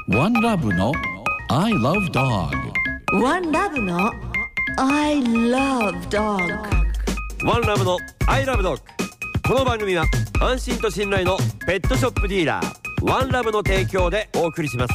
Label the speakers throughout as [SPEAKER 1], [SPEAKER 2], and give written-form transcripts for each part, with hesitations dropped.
[SPEAKER 1] ワンラブの I love dog。
[SPEAKER 2] ワンラブの I love dog。
[SPEAKER 3] ワンラブの I love dog。 この番組は安心と信頼のペットショップディーラーワンラブの提供でお送りします。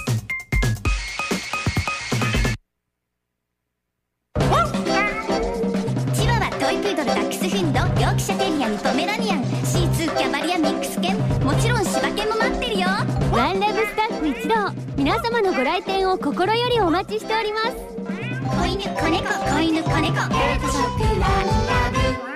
[SPEAKER 4] チワワ、トイプードル、ダックスフンド、ヨークシャテリアン、ポメラニアン、シーツー、キャバリア、ミックス犬、もちろん柴犬も待ってるよ。
[SPEAKER 5] ワンラブスタッフ一同、皆様のご来店を心よりお待ちしております。
[SPEAKER 4] 子犬、子猫、子犬、子猫、ペットショップワンラ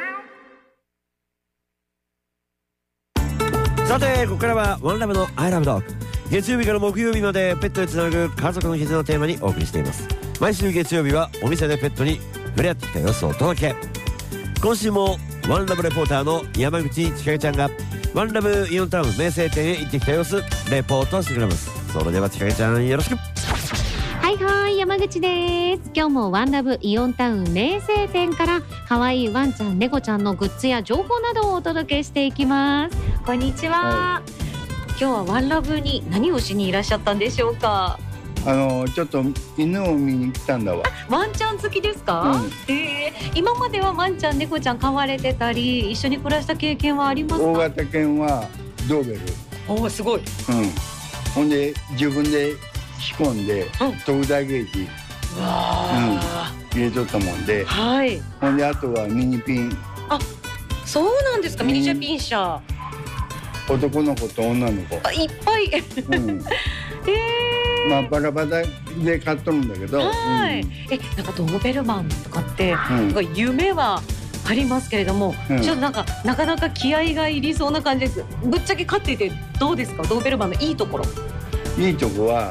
[SPEAKER 3] さて、ここからはワンラブの I love dog。 月曜日から木曜日までペットでつなぐ家族の絆をテーマにお送りしています。毎週月曜日はお店でペットに触れ合ってきた様子をお届け。今週もワンラブレポーターの山口千景ちゃんがワンラブイオンタウン名声店へ行ってきた様子レポートしてくれます。それでは千景ちゃん、よろしく。
[SPEAKER 5] はいはい、山口です。今日もワンラブイオンタウン名声店から可愛いワンちゃん猫ちゃんのグッズや情報などをお届けしていきます。こんにちは、今日はワンラブに何をしにいらっしゃったんでしょうか？
[SPEAKER 6] ちょっと犬を見に来たんだわ。
[SPEAKER 5] ワンちゃん好きですか？今まではワンちゃん猫ちゃん飼われてたり一緒に暮らした経験はありますか？
[SPEAKER 6] 大型犬はドーベル。
[SPEAKER 5] おー、すごい。
[SPEAKER 6] ほんで自分で仕込んで、特大ゲージ入れとったもんで、ほんであとはミニピン。
[SPEAKER 5] あ、そうなんですか。ミニチュアピン社、
[SPEAKER 6] 男の子と女の子
[SPEAKER 5] いっぱい。
[SPEAKER 6] まあバラバラで買っとるんだけど、なんか
[SPEAKER 5] ドーベルマンとかって、夢はありますけれども、ちょっとなかなか気合がいりそうな感じです。ぶっちゃけ飼っていてどうですか？ドーベルマンのいいところ。
[SPEAKER 6] いいとこは、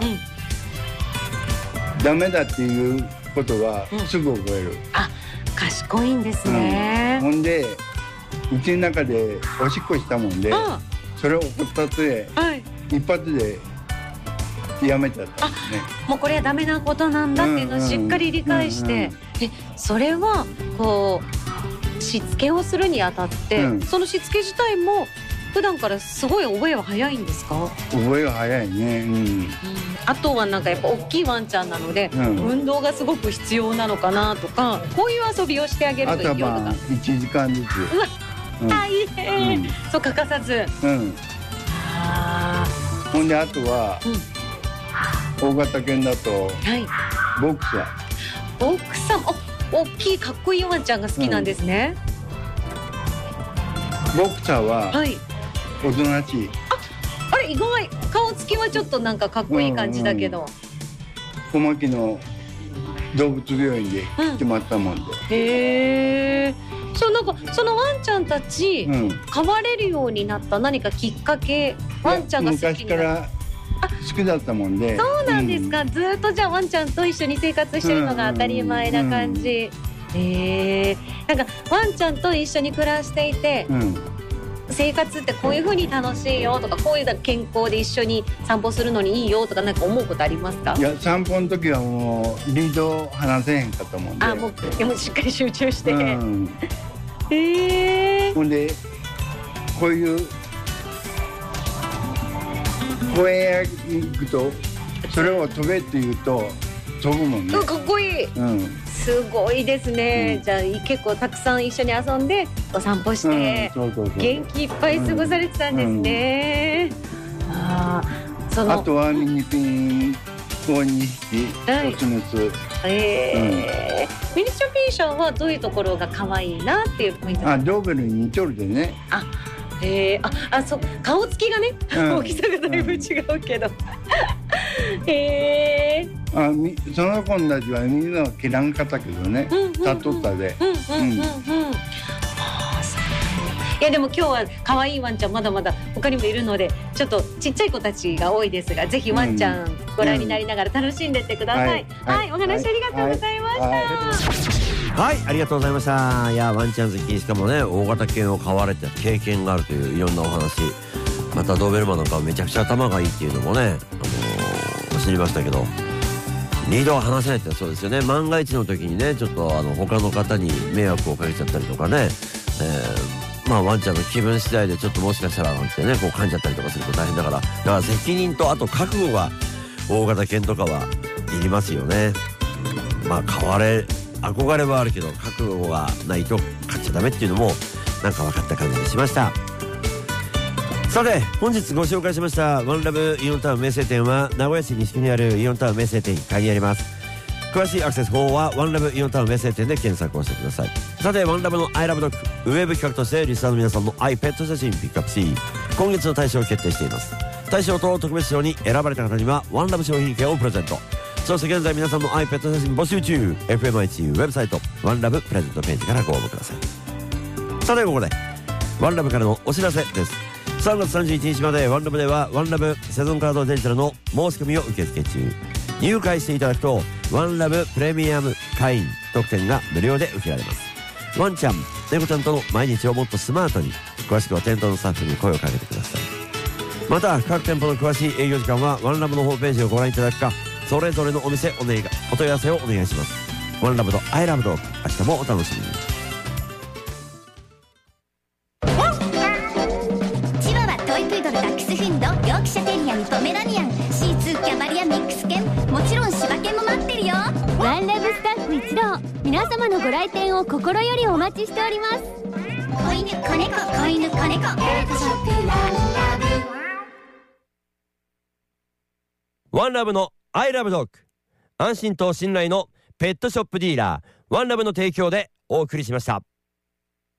[SPEAKER 6] ダメだっていうことはすぐ覚える。
[SPEAKER 5] あ、賢いんですね。
[SPEAKER 6] ほんでうちの中でおしっこしたもんで、それを怒ったって、一発でやめちゃったんですね。
[SPEAKER 5] もうこれはダメなことなんだっていうのをしっかり理解して、それはこうしつけをするにあたって、そのしつけ自体も普段からすごい覚えは早いんですか？
[SPEAKER 6] 覚えは早いね。
[SPEAKER 5] あとはなんかやっぱ大きいワンちゃんなので、運動がすごく必要なのかなとか、こういう遊びをしてあげるといいよとか。
[SPEAKER 6] 1時間ずつ。
[SPEAKER 5] うわ、大変。そう、欠かさず。
[SPEAKER 6] ほんであとは、大型犬だとボクサー。
[SPEAKER 5] ボクサー、大きいかっこいいワンちゃんが好きなんですね。
[SPEAKER 6] ボクサーはおとなしい。
[SPEAKER 5] あれ、意外。顔つきはちょっとなんかかっこいい感じだけど、
[SPEAKER 6] 小牧の動物病院で決まったもんで。
[SPEAKER 5] へえ。そう、なんかそのワンちゃんたち飼われるようになった何かきっかけ、ワンちゃんが好きになった。
[SPEAKER 6] 昔から好きだったもんで。
[SPEAKER 5] そうなんですか。ずっとじゃあワンちゃんと一緒に生活してるのが当たり前な感じ。なんかワンちゃんと一緒に暮らしていて、生活ってこういう風に楽しいよとか、こういう健康で一緒に散歩するのにいいよとか、なんか思うことありますか？
[SPEAKER 6] いや、散歩の時はもうリードを離せへんかったもんで。
[SPEAKER 5] もうでもしっかり集中して。ほ
[SPEAKER 6] んでこういう公園へ行くとそれを飛べって言うと飛ぶもんね。
[SPEAKER 5] かっこいい。すごいですね。じゃあ結構たくさん一緒に遊んでお散歩して元気いっぱい過ごされてたんですね。
[SPEAKER 6] あとはミニピンを2匹オスメス。
[SPEAKER 5] ミニチュアピンシャンはどういうところが可愛いなっていうポイント？
[SPEAKER 6] ドーベルに似とるでね。
[SPEAKER 5] そう、顔つきがね、大きさがだいぶ違うけど。
[SPEAKER 6] その子たちはみんな切らんかったけどね、立っとったで。
[SPEAKER 5] いや、でも今日は可愛いワンちゃんまだまだ他にもいるので、ちょっとちっちゃい子たちが多いですが、ぜひワンちゃんご覧になりながら楽しんでってください。お話ありがとうございました。
[SPEAKER 3] はい、ありがとうございました。いや、ワンちゃん好き、しかもね、大型犬を飼われた経験があるといういろんなお話、またドーベルマンなんかはめちゃくちゃ頭がいいっていうのもね、知りましたけど、リードは離せないってそうですよね。万が一の時にね、ちょっと他の方に迷惑をかけちゃったりとかね、ワンちゃんの気分次第でちょっともしかしたらなんてね、こう噛んじゃったりとかすると大変だから責任とあと覚悟が大型犬とかはいりますよね。まあ憧れはあるけど覚悟がないと飼っちゃダメっていうのもなんか分かった感じがしました。さて本日ご紹介しましたワンラブイオンタウン名声店は名古屋市西区にあるイオンタウン名声店1階にあります。詳しいアクセス方法はワンラブイオンタウン名声店で検索をしてください。さてワンラブの I love dog ウェブ企画としてリスナーの皆さんの iPet 写真ピックアップし今月の大賞を決定しています。大賞と特別賞に選ばれた方にはワンラブ商品券をプレゼント。そして現在皆さんの iPet 写真募集中 FMIT ウェブサイトワンラブプレゼントページからご応募ください。さてここでワンラブからのお知らせです。3月31日までワンラブではワンラブセゾンカードデジタルの申し込みを受付中。入会していただくとワンラブプレミアム会員特典が無料で受けられます。ワンちゃん猫ちゃんとの毎日をもっとスマートに。詳しくは店頭のスタッフに声をかけてください。また各店舗の詳しい営業時間はワンラブのホームページをご覧いただくかそれぞれのお店お問い合わせをお願いします。ワンラブとアイラブと明日もお楽しみに。
[SPEAKER 4] チワワ、トイプードル、ダックスフィンド、ヨークシャテリアにポメラニアン、シーツー、キャバリア、ミックス犬、もちろん柴犬も待ってるよ。
[SPEAKER 7] ワンラブスタッフ一同、皆様のご来店を心よりお待ちしております。
[SPEAKER 4] 子犬、子猫、子犬、子猫、ペットショップワンラ
[SPEAKER 3] ブ。ワンラブのアイラブドッグ、安心と信頼のペットショップディーラーワンラブの提供でお送りしました。